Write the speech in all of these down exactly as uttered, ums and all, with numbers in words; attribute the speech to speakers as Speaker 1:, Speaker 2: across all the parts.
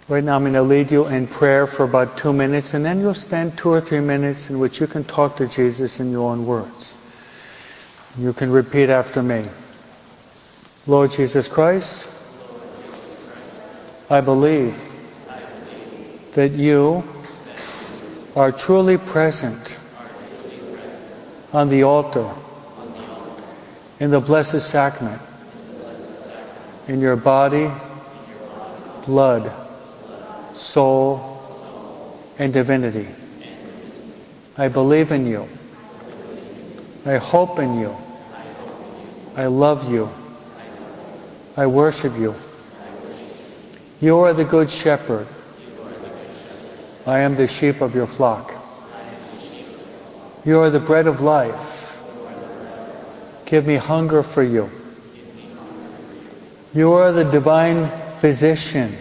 Speaker 1: Right now I'm going to lead you in prayer for about two minutes, and then you'll spend two or three minutes in which you can talk to Jesus in your own words. You can repeat after me. Lord Jesus Christ, I believe that you are truly present on the altar, in the Blessed Sacrament, in your body, blood, soul, and divinity. I believe in you. I hope in you. I love you. I worship you. You are the good shepherd. I am the sheep of your flock. You are the bread of life. Give me hunger for you. You are the divine physician.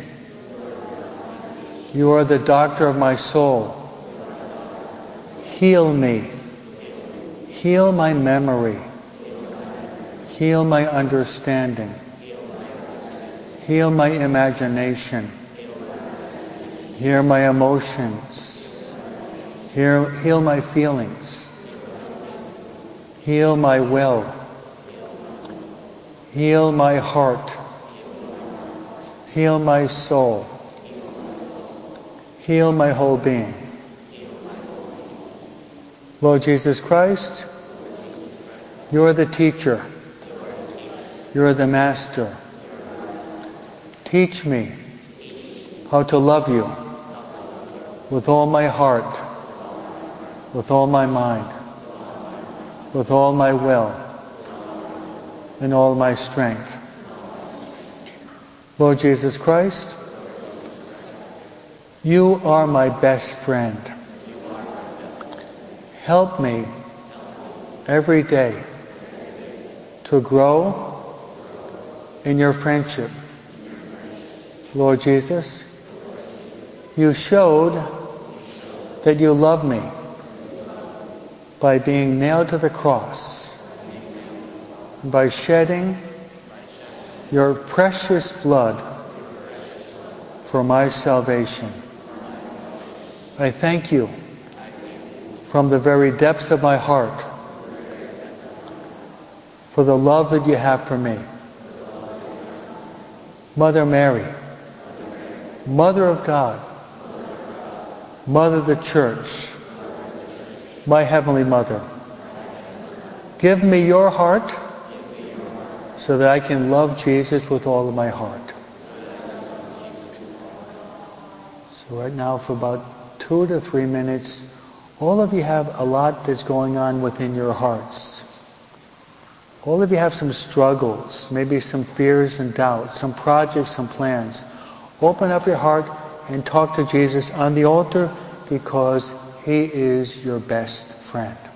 Speaker 1: You are the doctor of my soul. Heal me. Heal my memory. Heal my understanding. Heal my imagination. Heal my emotions. Heal, heal my feelings. Heal my will. Heal my heart. Heal my soul. Heal my whole being. Lord Jesus Christ, you are the teacher. You are the master. Teach me how to love you with all my heart, with all my mind, with all my will, and all my strength. Lord Jesus Christ, you are my best friend. Help me every day to grow in your friendship. Lord Jesus, you showed that you love me by being nailed to the cross, and by shedding your precious blood for my salvation. I thank you from the very depths of my heart for the love that you have for me. Mother Mary, Mother of God, Mother of the Church, my Heavenly Mother, give me your heart so that I can love Jesus with all of my heart. So right now for about two to three minutes, all of you have a lot that's going on within your hearts. All of you have some struggles, maybe some fears and doubts, some projects, some plans. Open up your heart and talk to Jesus on the altar, because He is your best friend.